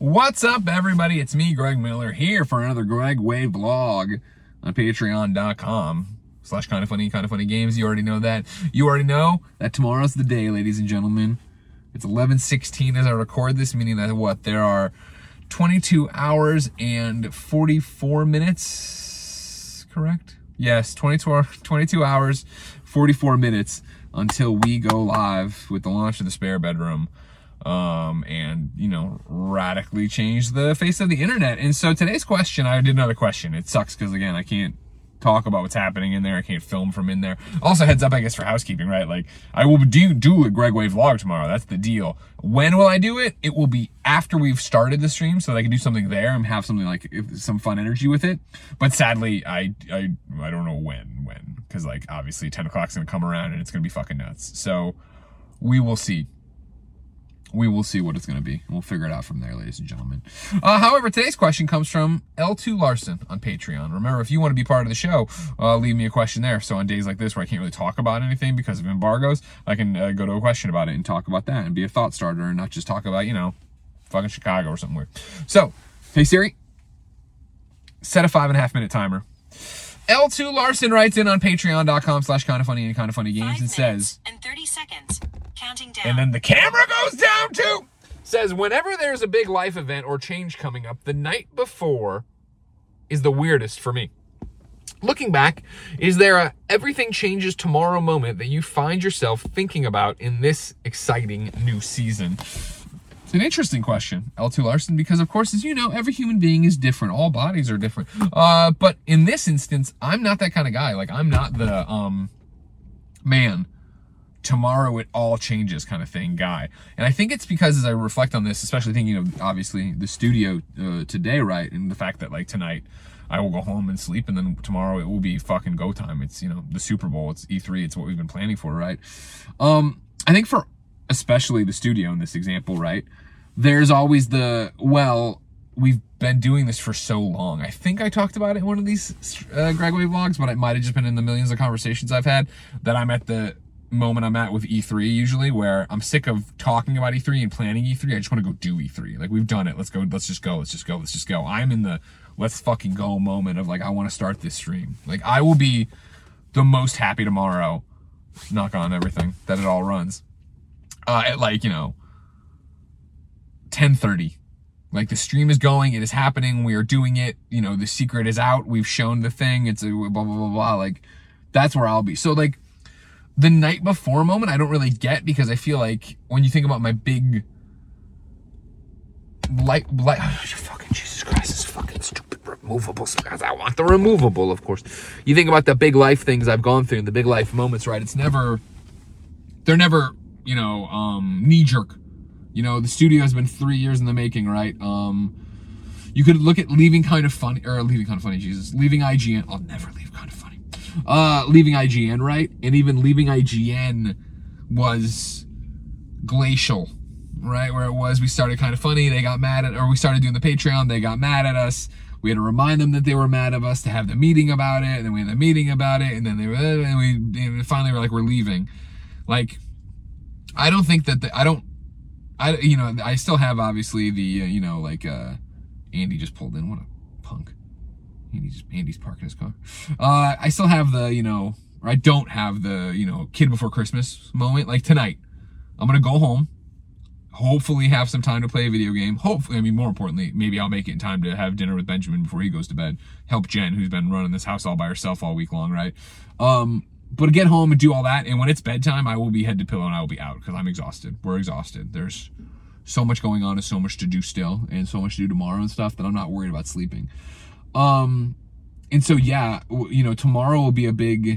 What's up, everybody? It's me, Greg Miller, here for another Greg Way vlog on patreon.com/kindafunny games. You already know that. You already know that tomorrow's the day, ladies and gentlemen. It's 11:16 as I record this, meaning that there are 22 hours and 44 minutes, correct? Yes, 22 hours, 44 minutes until we go live with the launch of the Spare Bedroom. And, you know, radically change the face of the internet. And so today's question, I did another question. It sucks because, again, I can't talk about what's happening in there. I can't film from in there. Also, heads up, I guess, for housekeeping, right? Like, I will do a Greg Way vlog tomorrow. That's the deal. When will I do it? It will be after we've started the stream so that I can do something there and have something like some fun energy with it. But sadly, I don't know when, because, like, obviously 10 o'clock's going to come around and it's going to be fucking nuts. So we will see. We will see what it's going to be. We'll figure it out from there, ladies and gentlemen. However, today's question comes from L2 Larson on Patreon. Remember, if you want to be part of the show, leave me a question there. So on days like this where I can't really talk about anything because of embargoes, I can go to a question about it and talk about that and be a thought starter and not just talk about, you know, fucking Chicago or something weird. So, hey Siri, set a 5.5-minute timer. L2 Larson writes in on patreon.com/kindafunny and kindafunnygames and says, and 30 seconds. Counting down. And then the camera goes down too. Says, whenever there's a big life event or change coming up, the night before is the weirdest for me. Looking back, is there a everything changes tomorrow moment that you find yourself thinking about in this exciting new season? It's an interesting question, L2 Larson, because of course, as you know, every human being is different. All bodies are different. But in this instance, I'm not that kind of guy. Like, I'm not the, man, tomorrow it all changes kind of thing guy. And I think it's because as I reflect on this, especially thinking of obviously the studio today, right? And the fact that like tonight I will go home and sleep and then tomorrow it will be fucking go time. It's, you know, the Super Bowl, it's E3, it's what we've been planning for, right? I think for especially the studio in this example, right? There's always the, well, we've been doing this for so long. I think I talked about it in one of these Greg Way vlogs, but it might have just been in the millions of conversations I've had that I'm at the moment I'm at with E3 usually, where I'm sick of talking about E3 and planning E3. I just want to go do E3. Like, we've done it. Let's go. Let's just go. I'm in the let's fucking go moment of like, I want to start this stream. Like, I will be the most happy tomorrow, knock on everything, that it all runs. At like, you know, 10:30. Like, the stream is going, it is happening, we are doing it, you know, the secret is out, we've shown the thing, it's a blah, blah, blah, blah. Like, that's where I'll be. So, like, the night before moment, I don't really get, because I feel like when you think about my big light, fucking Jesus Christ, this fucking stupid removable. I want the removable, of course. You think about the big life things I've gone through, the big life moments, right? They're never, you know, knee jerk. You know, the studio has been 3 years in the making, right? You could look at leaving IGN. I'll never leave Kind of Funny. Leaving IGN, right? And even leaving IGN was glacial, right? Where it was, we started Kind of Funny, they got mad at, or we started doing the Patreon, they got mad at us. We had to remind them that they were mad at us, to have the meeting about it, and then we had the meeting about it, and then and finally were like, we're leaving. Like, I don't think that you know, I still have obviously the, you know, like, Andy just pulled in, what a punk. Andy's parking his car. I still have the, you know, or I don't have the, you know, kid before Christmas moment. Like tonight, I'm going to go home, hopefully have some time to play a video game. Hopefully, I mean, more importantly, maybe I'll make it in time to have dinner with Benjamin before he goes to bed. Help Jen, who's been running this house all by herself all week long, right? But to get home and do all that, and when it's bedtime, I will be head to pillow and I will be out because I'm exhausted. We're exhausted. There's so much going on and so much to do still and so much to do tomorrow and stuff that I'm not worried about sleeping. And so, yeah, you know, tomorrow will be a big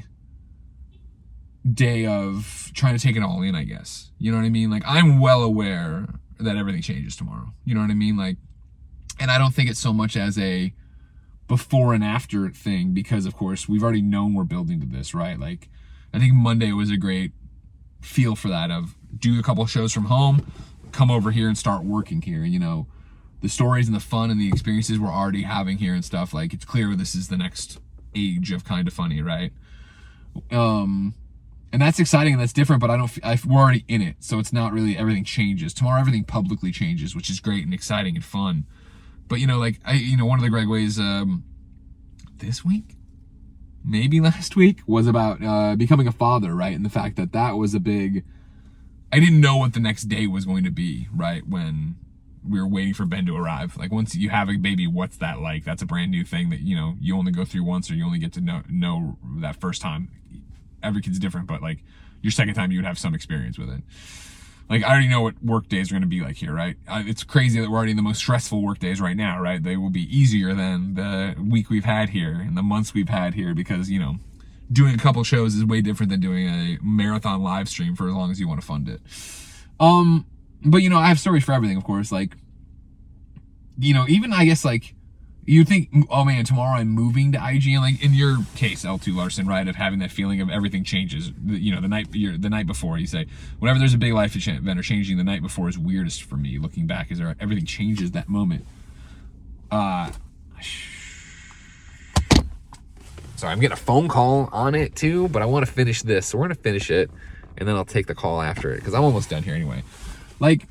day of trying to take it all in, I guess. You know what I mean? Like, I'm well aware that everything changes tomorrow. You know what I mean? Like, and I don't think it's so much as a before and after thing, because of course we've already known we're building to this, right? Like, I think Monday was a great feel for that, of do a couple of shows from home, come over here and start working here. You know, the stories and the fun and the experiences we're already having here and stuff, like, it's clear this is the next age of Kind of Funny, right? And And that's exciting and that's different, but we're already in it. So it's not really, everything changes. Tomorrow, everything publicly changes, which is great and exciting and fun. But, one of the great ways, this week, maybe last week, was about becoming a father, right? And the fact that was a big, I didn't know what the next day was going to be, right? When we were waiting for Ben to arrive. Like, once you have a baby, what's that like? That's a brand new thing that, you only go through once, or you only get to know that first time. Every kid's different, but like your second time you would have some experience with it. Like, I already know what work days are going to be like here, right? It's crazy that we're already in the most stressful work days right now, right? They will be easier than the week we've had here and the months we've had here, because, doing a couple shows is way different than doing a marathon live stream for as long as you want to fund it. But I have stories for everything, of course. Like, even I guess, like, you think, oh man, tomorrow I'm moving to IGN. Like in your case, L2 Larson, right, of having that feeling of everything changes. The night before, you say, whenever there's a big life event or changing, the night before is weirdest for me. Looking back, is there everything changes that moment. Sorry, I'm getting a phone call on it too, but I want to finish this, so we're gonna finish it, and then I'll take the call after it because I'm almost done here anyway. Like,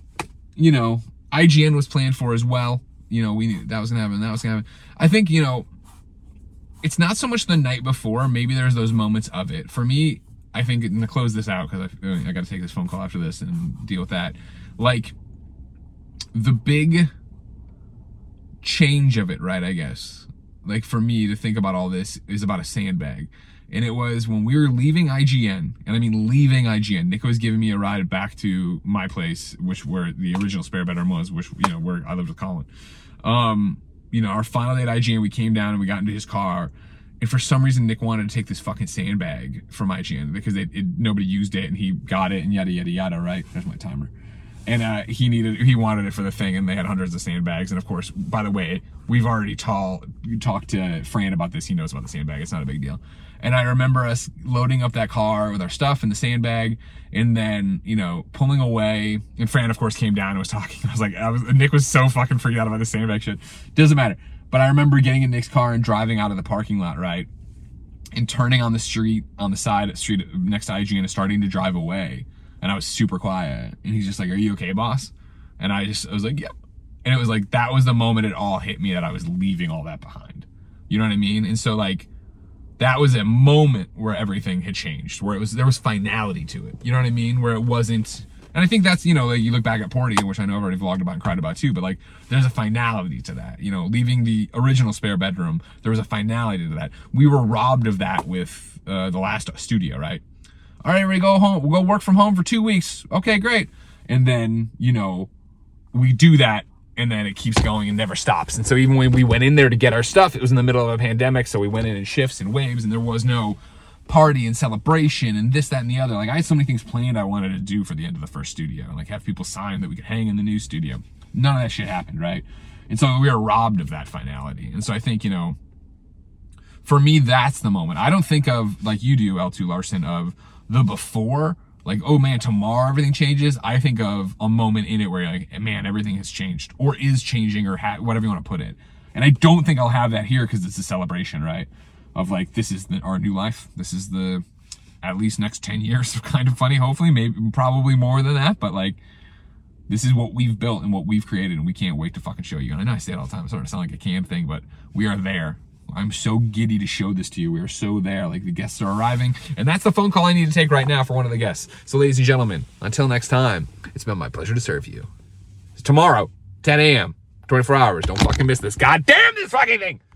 IGN was planned for as well. We knew that was gonna happen. I think, it's not so much the night before. Maybe there's those moments of it. For me, I think, and to close this out, because I got to take this phone call after this and deal with that. Like, the big change of it, right, I guess. Like, for me to think about all this is about a sandbag. And it was when we were leaving IGN, and I mean leaving IGN. Nick was giving me a ride back to my place, where the original spare bedroom was, where I lived with Colin. Our final day at IGN, we came down and we got into his car, and for some reason Nick wanted to take this fucking sandbag from IGN because nobody used it, and he got it, and yada yada yada. Right? There's my timer. And he wanted it for the thing, and they had hundreds of sandbags. And of course, by the way, we've already talked to Fran about this. He knows about the sandbag. It's not a big deal. And I remember us loading up that car with our stuff in the sandbag, and then, pulling away. And Fran, of course, came down and was talking. I was like, Nick was so fucking freaked out about the sandbag shit. Doesn't matter. But I remember getting in Nick's car and driving out of the parking lot, right? And turning on the street next to IGN and starting to drive away. And I was super quiet. And he's just like, "Are you okay, boss?" And I was like, "Yep." And it was like, that was the moment it all hit me that I was leaving all that behind. You know what I mean? And so, like, that was a moment where everything had changed, where there was finality to it. You know what I mean? Where it wasn't, and I think that's, like, you look back at Porty, which I know I've already vlogged about and cried about too, but like, there's a finality to that. Leaving the original spare bedroom, there was a finality to that. We were robbed of that with the last studio, right? All right, we go home. We'll go work from home for 2 weeks. Okay, great. And then, we do that, and then it keeps going and never stops. And so even when we went in there to get our stuff, it was in the middle of a pandemic, so we went in shifts and waves, and there was no party and celebration and this, that, and the other. Like, I had so many things planned I wanted to do for the end of the first studio, and like have people sign that we could hang in the new studio. None of that shit happened, right? And so we were robbed of that finality. And so I think, for me, that's the moment. I don't think of, like you do, L2 Larson, of the before, like, oh man, tomorrow everything changes. I think of a moment in it where you're like, man, everything has changed, or is changing, or whatever you want to put it. And I don't think I'll have that here, because it's a celebration, right? Of like, this is our new life. This is the, at least next 10 years of Kind of Funny, hopefully, maybe, probably more than that, but like, this is what we've built and what we've created, and we can't wait to fucking show you. And I know I say it all the time, it's starting to sound like a cam thing, but we are there. I'm so giddy to show this to you. We are so there. Like, the guests are arriving. And that's the phone call I need to take right now for one of the guests. So, ladies and gentlemen, until next time, it's been my pleasure to serve you. It's tomorrow, 10 a.m., 24 hours. Don't fucking miss this. God damn this fucking thing!